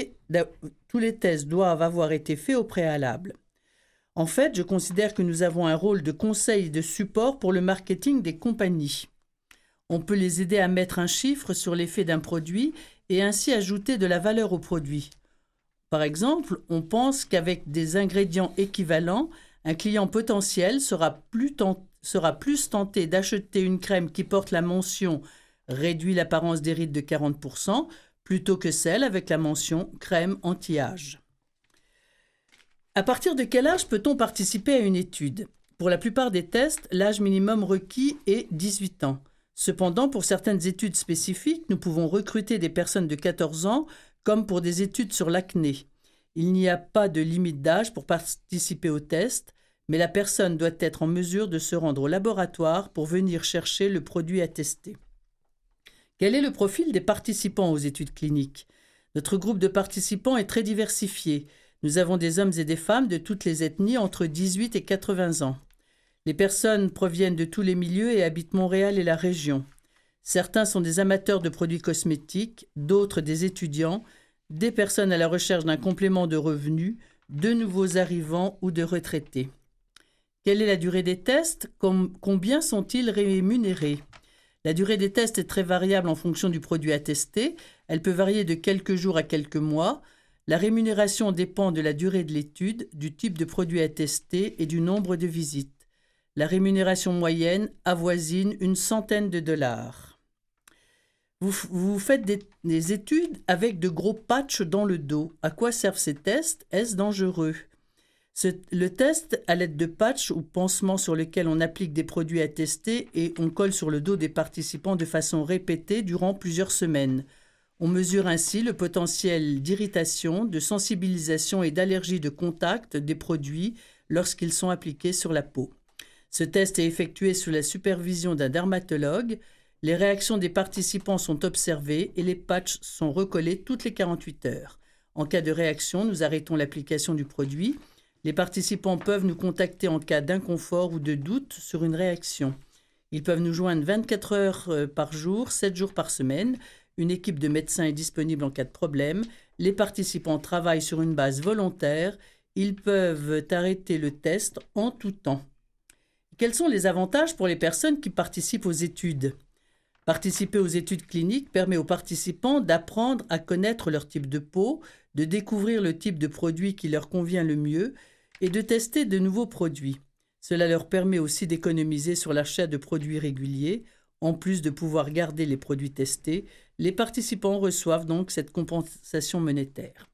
avoir été faits au préalable. En fait, je considère que nous avons un rôle de conseil et de support pour le marketing des compagnies. On peut les aider à mettre un chiffre sur l'effet d'un produit et ainsi ajouter de la valeur au produit. Par exemple, on pense qu'avec des ingrédients équivalents, un client potentiel sera plus tenté d'acheter une crème qui porte la mention « réduit l'apparence des rides de 40% » plutôt que celle avec la mention crème anti-âge. À partir de quel âge peut-on participer à une étude ? Pour la plupart des tests, l'âge minimum requis est 18 ans. Cependant, pour certaines études spécifiques, nous pouvons recruter des personnes de 14 ans, comme pour des études sur l'acné. Il n'y a pas de limite d'âge pour participer au test, mais la personne doit être en mesure de se rendre au laboratoire pour venir chercher le produit à tester. Quel est le profil des participants aux études cliniques ? Notre groupe de participants est très diversifié. Nous avons des hommes et des femmes de toutes les ethnies entre 18 et 80 ans. Les personnes proviennent de tous les milieux et habitent Montréal et la région. Certains sont des amateurs de produits cosmétiques, d'autres des étudiants, des personnes à la recherche d'un complément de revenus, de nouveaux arrivants ou de retraités. Quelle est la durée des tests ? Combien sont-ils rémunérés ? La durée des tests est très variable en fonction du produit à tester. Elle peut varier de quelques jours à quelques mois. La rémunération dépend de la durée de l'étude, du type de produit à tester et du nombre de visites. La rémunération moyenne avoisine $100. Vous faites des études avec de gros patchs dans le dos. À quoi servent ces tests ? Est-ce dangereux ? Le test à l'aide de patchs ou pansements sur lesquels on applique des produits à tester et on colle sur le dos des participants de façon répétée durant plusieurs semaines. On mesure ainsi le potentiel d'irritation, de sensibilisation et d'allergie de contact des produits lorsqu'ils sont appliqués sur la peau. Ce test est effectué sous la supervision d'un dermatologue. Les réactions des participants sont observées et les patchs sont recollés toutes les 48 heures. En cas de réaction, nous arrêtons l'application du produit. Les participants peuvent nous contacter en cas d'inconfort ou de doute sur une réaction. Ils peuvent nous joindre 24 heures par jour, 7 jours par semaine. Une équipe de médecins est disponible en cas de problème. Les participants travaillent sur une base volontaire. Ils peuvent arrêter le test en tout temps. Quels sont les avantages pour les personnes qui participent aux études ? Participer aux études cliniques permet aux participants d'apprendre à connaître leur type de peau, de découvrir le type de produit qui leur convient le mieux et de tester de nouveaux produits. Cela leur permet aussi d'économiser sur l'achat de produits réguliers. En plus de pouvoir garder les produits testés, les participants reçoivent donc cette compensation monétaire.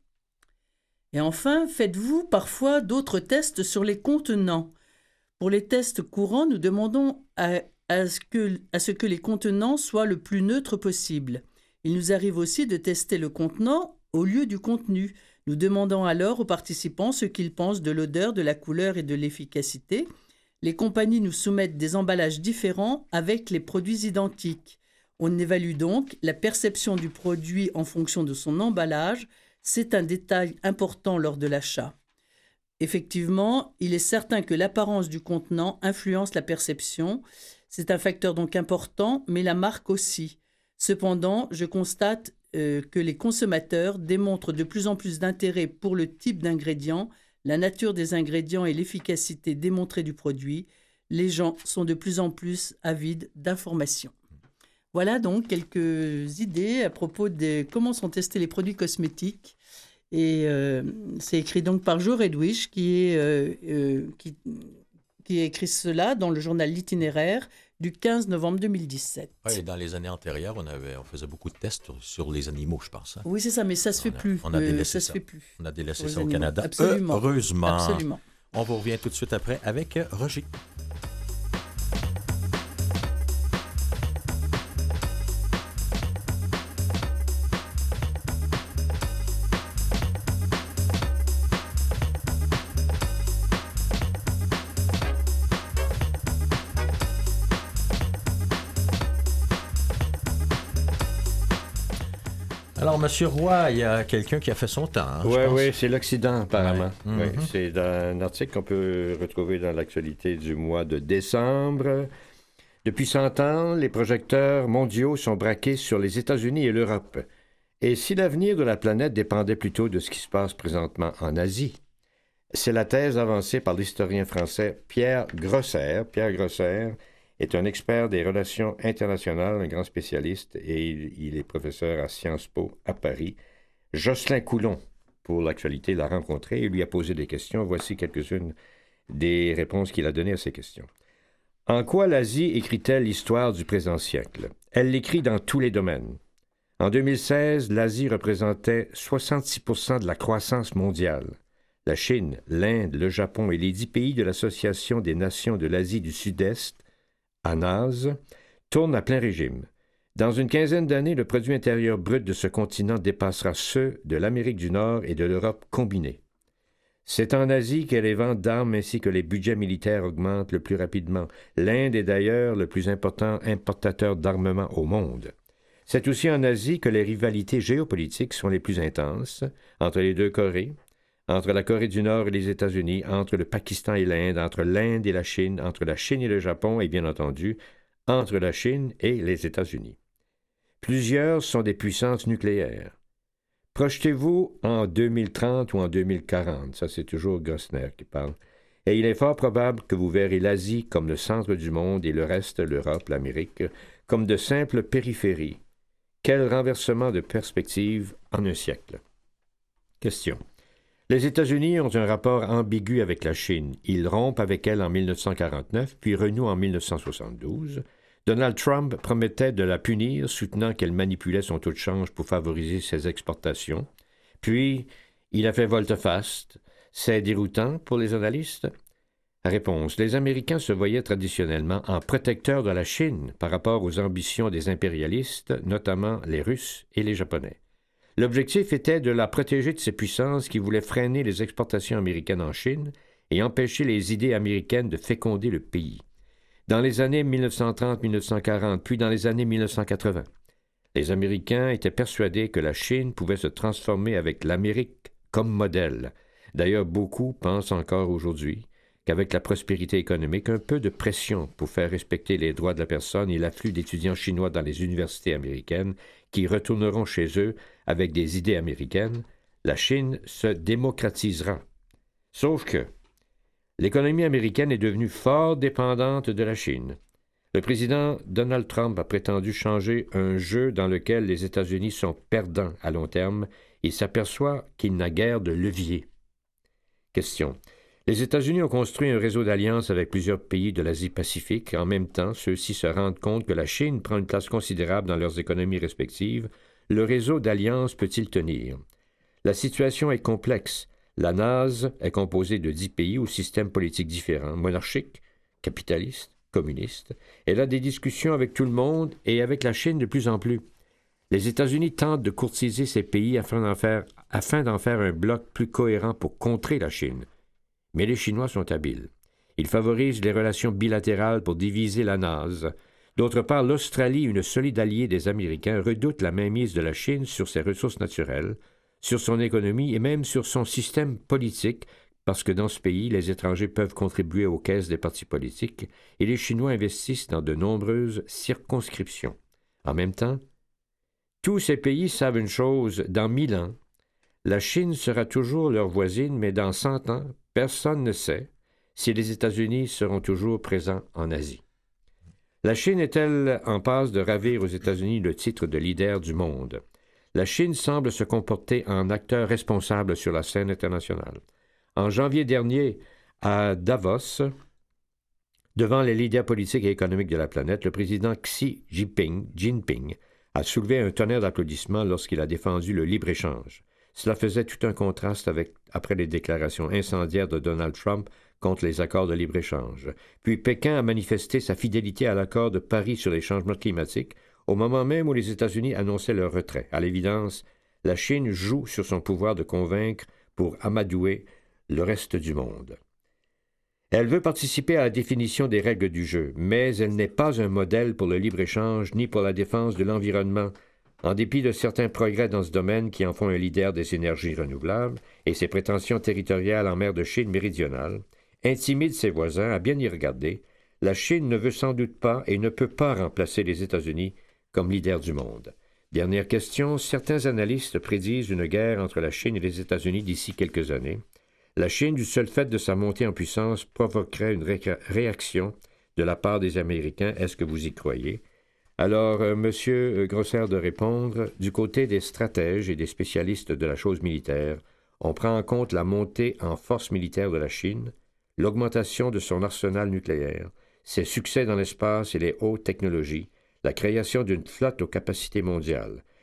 Et enfin, faites-vous parfois d'autres tests sur les contenants ? Pour les tests courants, nous demandons à ce que les contenants soient le plus neutres possible. Il nous arrive aussi de tester le contenant au lieu du contenu. Nous demandons alors aux participants ce qu'ils pensent de l'odeur, de la couleur et de l'efficacité. Les compagnies nous soumettent des emballages différents avec les produits identiques. On évalue donc la perception du produit en fonction de son emballage. C'est un détail important lors de l'achat. Effectivement, il est certain que l'apparence du contenant influence la perception. C'est un facteur donc important, mais la marque aussi. Cependant, je constate que les consommateurs démontrent de plus en plus d'intérêt pour le type d'ingrédients, la nature des ingrédients et l'efficacité démontrée du produit. Les gens sont de plus en plus avides d'informations. Voilà donc quelques idées à propos de comment sont testés les produits cosmétiques. Et c'est écrit donc par Joe Redwish qui a écrit cela dans le journal L'Itinéraire du 15 novembre 2017. Oui, et dans les années antérieures, on faisait beaucoup de tests sur les animaux, je pense. Hein? Oui, c'est ça, mais ça se fait plus. On a délaissé ça. Se fait plus. On a délaissé ça animaux. au Canada. Absolument. Heureusement. Absolument. On vous revient tout de suite après avec Roger. Alors, M. Roy, il y a quelqu'un qui a fait son temps. Hein, oui, c'est l'Occident, apparemment. Ouais. Ouais, c'est dans un article qu'on peut retrouver dans l'actualité du mois de décembre. Depuis 100 ans, les projecteurs mondiaux sont braqués sur les États-Unis et l'Europe. Et si l'avenir de la planète dépendait plutôt de ce qui se passe présentement en Asie? C'est la thèse avancée par l'historien français Pierre Grosser. Pierre Grosser est un expert des relations internationales, un grand spécialiste, et il est professeur à Sciences Po à Paris. Jocelyn Coulon, pour l'actualité, l'a rencontré et lui a posé des questions. Voici quelques-unes des réponses qu'il a données à ces questions. En quoi l'Asie écrit-elle l'histoire du présent siècle? Elle l'écrit dans tous les domaines. En 2016, l'Asie représentait 66% de la croissance mondiale. La Chine, l'Inde, le Japon et les 10 pays de l'Association des nations de l'Asie du Sud-Est, ANAS, tournent à plein régime. Dans une quinzaine d'années, le produit intérieur brut de ce continent dépassera ceux de l'Amérique du Nord et de l'Europe combinés. C'est en Asie que les ventes d'armes ainsi que les budgets militaires augmentent le plus rapidement. L'Inde est d'ailleurs le plus important importateur d'armement au monde. C'est aussi en Asie que les rivalités géopolitiques sont les plus intenses, entre les deux Corées, entre la Corée du Nord et les États-Unis, entre le Pakistan et l'Inde, entre l'Inde et la Chine, entre la Chine et le Japon et bien entendu, entre la Chine et les États-Unis. Plusieurs sont des puissances nucléaires. Projetez-vous en 2030 ou en 2040, ça c'est toujours Gostner qui parle, et il est fort probable que vous verrez l'Asie comme le centre du monde et le reste, l'Europe, l'Amérique, comme de simples périphéries. Quel renversement de perspective en un siècle. Question. Les États-Unis ont un rapport ambigu avec la Chine. Ils rompent avec elle en 1949, puis renouent en 1972. Donald Trump promettait de la punir, soutenant qu'elle manipulait son taux de change pour favoriser ses exportations. Puis, il a fait volte-face. C'est déroutant pour les analystes? Réponse. Les Américains se voyaient traditionnellement en protecteurs de la Chine par rapport aux ambitions des impérialistes, notamment les Russes et les Japonais. L'objectif était de la protéger de ces puissances qui voulaient freiner les exportations américaines en Chine et empêcher les idées américaines de féconder le pays. Dans les années 1930-1940, puis dans les années 1980, les Américains étaient persuadés que la Chine pouvait se transformer avec l'Amérique comme modèle. D'ailleurs, beaucoup pensent encore aujourd'hui qu'avec la prospérité économique, un peu de pression pour faire respecter les droits de la personne et l'afflux d'étudiants chinois dans les universités américaines qui retourneront chez eux avec des idées américaines, la Chine se démocratisera. Sauf que l'économie américaine est devenue fort dépendante de la Chine. Le président Donald Trump a prétendu changer un jeu dans lequel les États-Unis sont perdants à long terme et s'aperçoit qu'il n'a guère de levier. Question. Les États-Unis ont construit un réseau d'alliances avec plusieurs pays de l'Asie-Pacifique. En même temps, ceux-ci se rendent compte que la Chine prend une place considérable dans leurs économies respectives. Le réseau d'alliances peut-il tenir? La situation est complexe. La NAS est composée de 10 pays aux systèmes politiques différents, monarchiques, capitalistes, communistes. Elle a des discussions avec tout le monde et avec la Chine de plus en plus. Les États-Unis tentent de courtiser ces pays afin d'en faire un bloc plus cohérent pour contrer la Chine. Mais les Chinois sont habiles. Ils favorisent les relations bilatérales pour diviser la NAS. D'autre part, l'Australie, une solide alliée des Américains, redoute la mainmise de la Chine sur ses ressources naturelles, sur son économie et même sur son système politique, parce que dans ce pays, les étrangers peuvent contribuer aux caisses des partis politiques et les Chinois investissent dans de nombreuses circonscriptions. En même temps, tous ces pays savent une chose, dans 1000 ans, la Chine sera toujours leur voisine, mais dans 100 ans, personne ne sait si les États-Unis seront toujours présents en Asie. La Chine est-elle en passe de ravir aux États-Unis le titre de leader du monde? La Chine semble se comporter en acteur responsable sur la scène internationale. En janvier dernier, à Davos, devant les leaders politiques et économiques de la planète, le président Xi Jinping a soulevé un tonnerre d'applaudissements lorsqu'il a défendu le libre-échange. Cela faisait tout un contraste après les déclarations incendiaires de Donald Trump contre les accords de libre-échange. Puis Pékin a manifesté sa fidélité à l'accord de Paris sur les changements climatiques au moment même où les États-Unis annonçaient leur retrait. À l'évidence, la Chine joue sur son pouvoir de convaincre pour amadouer le reste du monde. Elle veut participer à la définition des règles du jeu, mais elle n'est pas un modèle pour le libre-échange ni pour la défense de l'environnement, en dépit de certains progrès dans ce domaine qui en font un leader des énergies renouvelables et ses prétentions territoriales en mer de Chine méridionale, intimide ses voisins à bien y regarder. La Chine ne veut sans doute pas et ne peut pas remplacer les États-Unis comme leader du monde. Dernière question, certains analystes prédisent une guerre entre la Chine et les États-Unis d'ici quelques années. La Chine, du seul fait de sa montée en puissance, provoquerait une réaction de la part des Américains. Est-ce que vous y croyez? Alors, M. Grosser de répondre, du côté des stratèges et des spécialistes de la chose militaire, on prend en compte la montée en force militaire de la Chine, l'augmentation de son arsenal nucléaire, ses succès dans l'espace et les hautes technologies, la création d'une flotte aux capacités mondiales.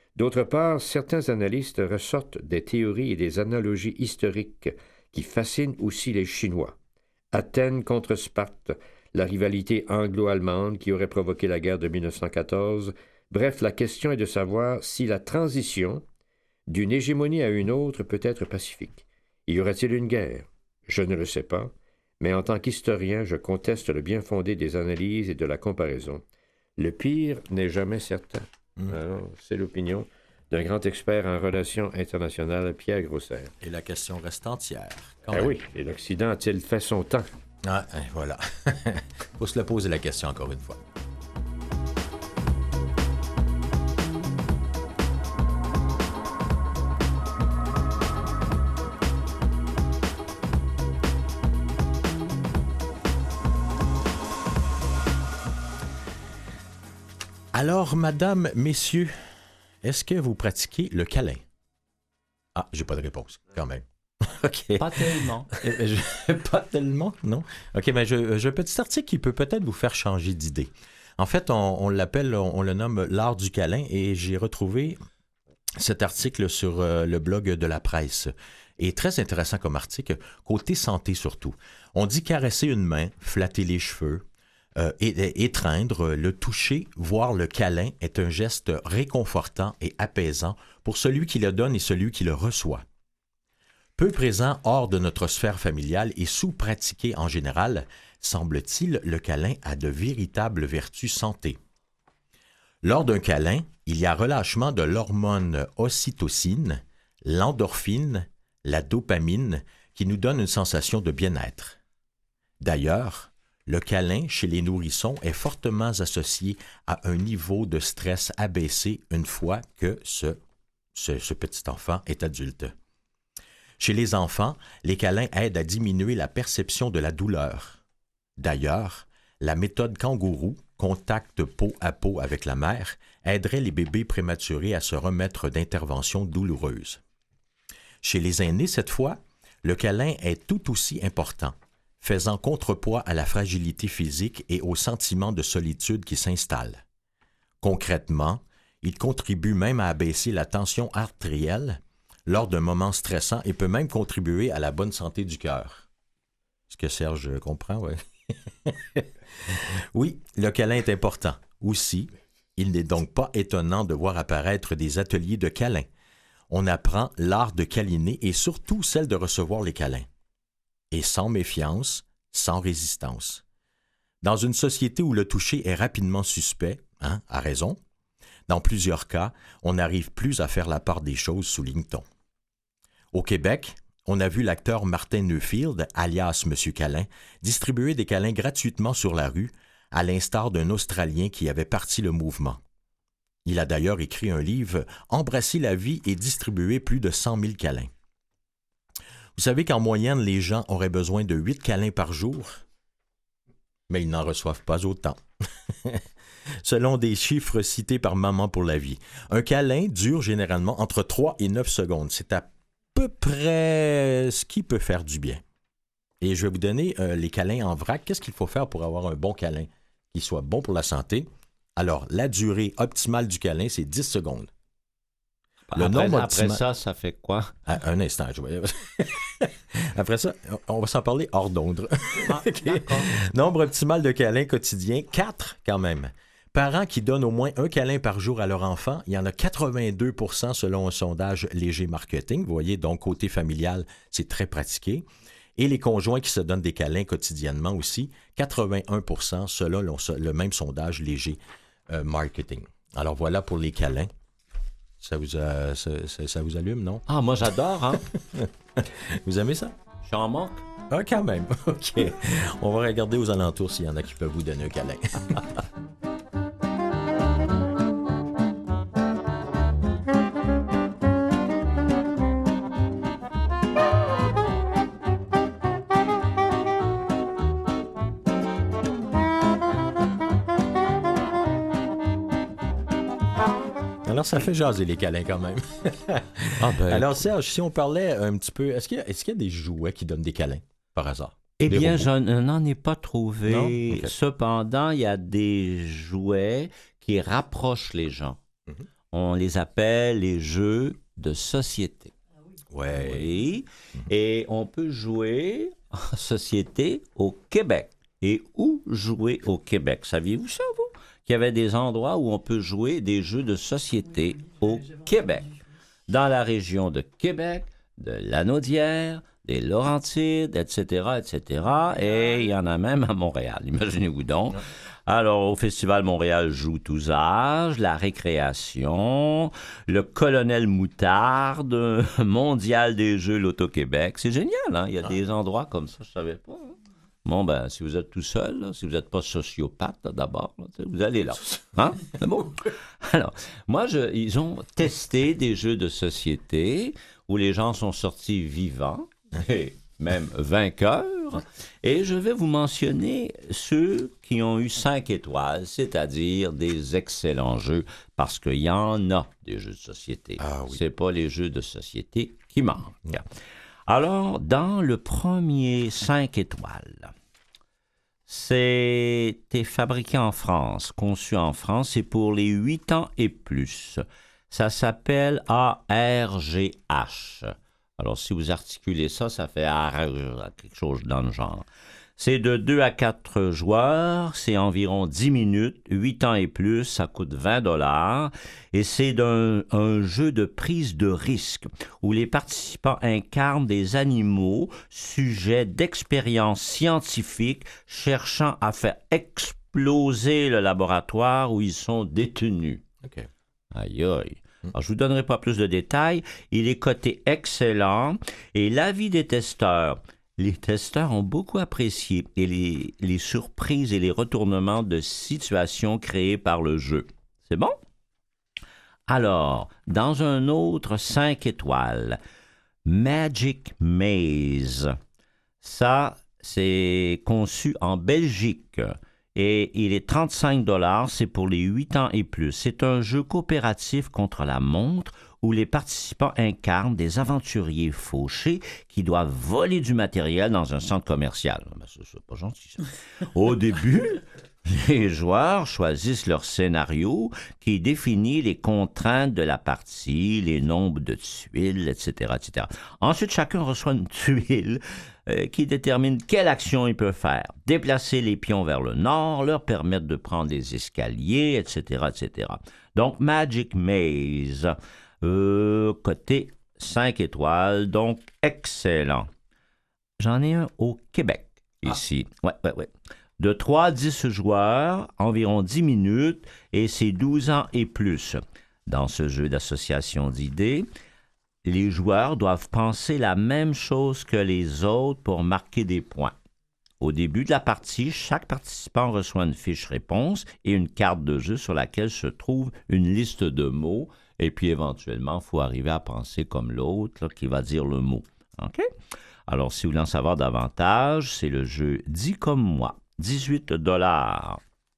D'autre part, certains analystes ressortent des théories et des analogies historiques qui fascinent aussi les Chinois. Athènes contre Sparte, la rivalité anglo-allemande qui aurait provoqué la guerre de 1914. Bref, la question est de savoir si la transition d'une hégémonie à une autre peut être pacifique. Y aurait-il une guerre? Je ne le sais pas, mais en tant qu'historien, je conteste le bien-fondé des analyses et de la comparaison. Le pire n'est jamais certain. Alors, c'est l'opinion d'un grand expert en relations internationales, Pierre Grosser. Et la question reste entière. Oui, et l'Occident a-t-il fait son temps? Ah, voilà. Faut se le poser la question encore une fois. Alors, madame, messieurs, est-ce que vous pratiquez le câlin? Ah, j'ai pas de réponse, quand même. OK. Pas tellement. Pas tellement, non? OK, mais j'ai un petit article qui peut peut-être vous faire changer d'idée. En fait, on l'appelle, on le nomme l'art du câlin, et j'ai retrouvé cet article sur le blog de la presse. Et très intéressant comme article, côté santé surtout. On dit caresser une main, flatter les cheveux, étreindre, le toucher, voire le câlin est un geste réconfortant et apaisant pour celui qui le donne et celui qui le reçoit. Peu présent hors de notre sphère familiale et sous-pratiqué en général, semble-t-il, le câlin a de véritables vertus santé. Lors d'un câlin, il y a relâchement de l'hormone ocytocine, l'endorphine, la dopamine, qui nous donne une sensation de bien-être. D'ailleurs, le câlin chez les nourrissons est fortement associé à un niveau de stress abaissé une fois que ce petit enfant est adulte. Chez les enfants, les câlins aident à diminuer la perception de la douleur. D'ailleurs, la méthode kangourou, contact peau à peau avec la mère, aiderait les bébés prématurés à se remettre d'interventions douloureuses. Chez les aînés, cette fois, le câlin est tout aussi important, faisant contrepoids à la fragilité physique et au sentiment de solitude qui s'installe. Concrètement, il contribue même à abaisser la tension artérielle lors d'un moment stressant et peut même contribuer à la bonne santé du cœur. Est-ce que Serge comprend? Ouais. Oui, le câlin est important. Aussi, il n'est donc pas étonnant de voir apparaître des ateliers de câlin. On apprend l'art de câliner et surtout celle de recevoir les câlins. Et sans méfiance, sans résistance. Dans une société où le toucher est rapidement suspect, à raison, dans plusieurs cas, on n'arrive plus à faire la part des choses, souligne-t-on. Au Québec, on a vu l'acteur Martin Neufield, alias Monsieur Câlin, distribuer des câlins gratuitement sur la rue, à l'instar d'un Australien qui avait parti le mouvement. Il a d'ailleurs écrit un livre « Embrasser la vie » et distribué plus de 100 000 câlins. Vous savez qu'en moyenne, les gens auraient besoin de 8 câlins par jour, mais ils n'en reçoivent pas autant. Selon des chiffres cités par Maman pour la vie, un câlin dure généralement entre 3 et 9 secondes. C'est à peu près ce qui peut faire du bien. Et je vais vous donner les câlins en vrac. Qu'est-ce qu'il faut faire pour avoir un bon câlin qui soit bon pour la santé? Alors, la durée optimale du câlin, c'est 10 secondes. Après ça, ça fait quoi? Un instant, je vais... Après ça, on va s'en parler hors d'onde. Okay. Nombre optimal de câlins quotidiens, 4 quand même. Parents qui donnent au moins un câlin par jour à leur enfant, il y en a 82% selon un sondage Léger Marketing. Vous voyez, donc côté familial, c'est très pratiqué. Et les conjoints qui se donnent des câlins quotidiennement aussi, 81% selon le même sondage Léger Marketing. Alors voilà pour les câlins. Ça vous allume, non? Ah, moi j'adore, hein? Vous aimez ça? J'en manque. Ah, quand même. OK. On va regarder aux alentours s'il y en a qui peuvent vous donner un câlin. Alors, ça fait jaser les câlins quand même. Alors, Serge, si on parlait un petit peu, est-ce qu'il y a des jouets qui donnent des câlins, par hasard? Eh bien, je n'en ai pas trouvé. Non? Okay. Cependant, il y a des jouets qui rapprochent les gens. Mm-hmm. on les appelle les jeux de société. Ouais. Oui. Et on peut jouer en société au Québec. Et où jouer au Québec? Saviez-vous ça, vous? Qu'il y avait des endroits où on peut jouer des jeux de société au Québec. Dans la région de Québec, de Lanaudière, des Laurentides, etc., etc. Et il y en a même à Montréal. Imaginez-vous donc. Alors, au Festival Montréal joue tous âges, la récréation, le colonel Moutarde, mondial des jeux l'Auto-Québec. C'est génial, hein? Il y a des endroits comme ça, je savais pas. Hein? Bon, ben, si vous êtes tout seul, là, si vous n'êtes pas sociopathe, là, d'abord, là, vous allez là. Hein? C'est bon? Alors, moi, ils ont testé des jeux de société où les gens sont sortis vivants, et même vainqueurs, et je vais vous mentionner ceux qui ont eu 5 étoiles, c'est-à-dire des excellents jeux, parce qu'il y en a des jeux de société. Ah oui. C'est pas les jeux de société qui manquent. Alors, dans le premier 5 étoiles, c'était fabriqué en France, conçu en France, et pour les 8 ans et plus. Ça s'appelle ARGH. Alors, si vous articulez ça, ça fait quelque chose dans le genre. C'est de 2 à 4 joueurs, c'est environ 10 minutes, 8 ans et plus, ça coûte 20 $, et c'est un jeu de prise de risque où les participants incarnent des animaux sujets d'expériences scientifiques cherchant à faire exploser le laboratoire où ils sont détenus. OK. Aïe, aïe. Alors, je ne vous donnerai pas plus de détails. Il est coté excellent et l'avis des testeurs. Les testeurs ont beaucoup apprécié et les surprises et les retournements de situations créés par le jeu. C'est bon? Alors, dans un autre 5 étoiles, Magic Maze. Ça, c'est conçu en Belgique. Et il est 35 $, c'est pour les 8 ans et plus. C'est un jeu coopératif contre la montre où les participants incarnent des aventuriers fauchés qui doivent voler du matériel dans un centre commercial. Ben, c'est pas gentil, ça. Au début, les joueurs choisissent leur scénario qui définit les contraintes de la partie, les nombres de tuiles, etc., etc. Ensuite, chacun reçoit une tuile qui détermine quelle action il peut faire. Déplacer les pions vers le nord, leur permettre de prendre des escaliers, etc., etc. Donc, Magic Maze, côté 5 étoiles, donc excellent. J'en ai un au Québec, ici. Ouais. De 3 à 10 joueurs, environ 10 minutes, et c'est 12 ans et plus. Dans ce jeu d'association d'idées, les joueurs doivent penser la même chose que les autres pour marquer des points. Au début de la partie, chaque participant reçoit une fiche réponse et une carte de jeu sur laquelle se trouve une liste de mots. Et puis, éventuellement, il faut arriver à penser comme l'autre là, qui va dire le mot. OK? Alors, si vous voulez en savoir davantage, c'est le jeu Dis comme moi, 18 $.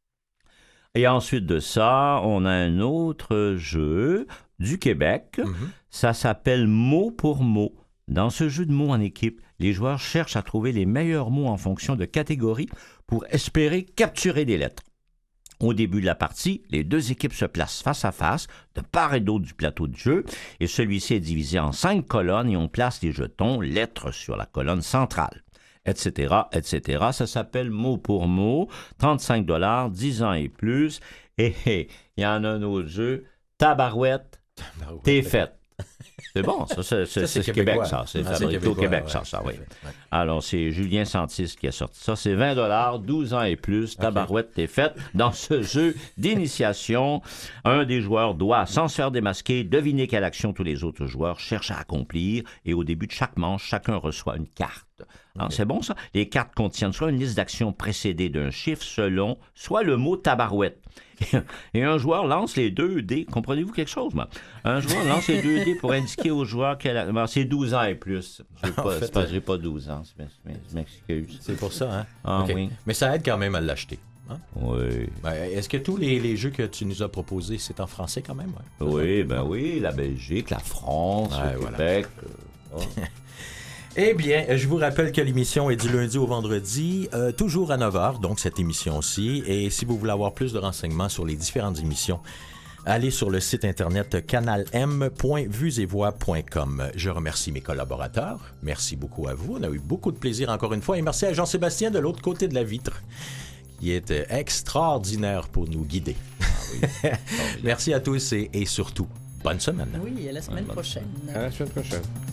Et ensuite de ça, on a un autre jeu du Québec. Ça s'appelle Mot pour mot. Dans ce jeu de mots en équipe, les joueurs cherchent à trouver les meilleurs mots en fonction de catégories pour espérer capturer des lettres. Au début de la partie, les deux équipes se placent face à face, de part et d'autre du plateau de jeu, et celui-ci est divisé en 5 colonnes et on place les jetons, lettres sur la colonne centrale, etc., etc. Ça s'appelle Mot pour mot, 35 $, 10 ans et plus. Et il y en a un autre jeu, Tabarouette, t'es faite. C'est bon, ça, c'est Québec, ça. C'est fabriqué au Québec, ça, oui. Alors, c'est Julien Santis qui a sorti ça. C'est 20 $, 12 ans et plus. Tabarouette, t'es faite. Dans ce jeu d'initiation, un des joueurs doit, sans se faire démasquer, deviner quelle action tous les autres joueurs cherchent à accomplir. Et au début de chaque manche, chacun reçoit une carte. C'est bon, ça? Les cartes contiennent soit une liste d'actions précédée d'un chiffre selon soit le mot tabarouette. Et un joueur lance les 2 dés. Comprenez-vous quelque chose, moi? Un joueur lance les 2 dés pour indiquer au joueur qu'elle c'est 12 ans et plus. C'est parce que j'ai pas 12 ans. Je m'excuse. C'est pour ça, hein? Ah, okay. Oui. Mais ça aide quand même à l'acheter. Hein? Oui. Ben, est-ce que tous les jeux que tu nous as proposés, c'est en français quand même? Ouais? Oui, ben oui. La Belgique, la France, le Québec. Eh bien, je vous rappelle que l'émission est du lundi au vendredi, toujours à 9h, donc cette émission-ci. Et si vous voulez avoir plus de renseignements sur les différentes émissions allez sur le site internet canalm.vuesetvoix.com. Je remercie mes collaborateurs. Merci beaucoup à vous. On a eu beaucoup de plaisir encore une fois. Et merci à Jean-Sébastien de l'autre côté de la vitre, qui est extraordinaire pour nous guider. Merci à tous et surtout, bonne semaine. Oui, à la semaine prochaine. À la semaine prochaine.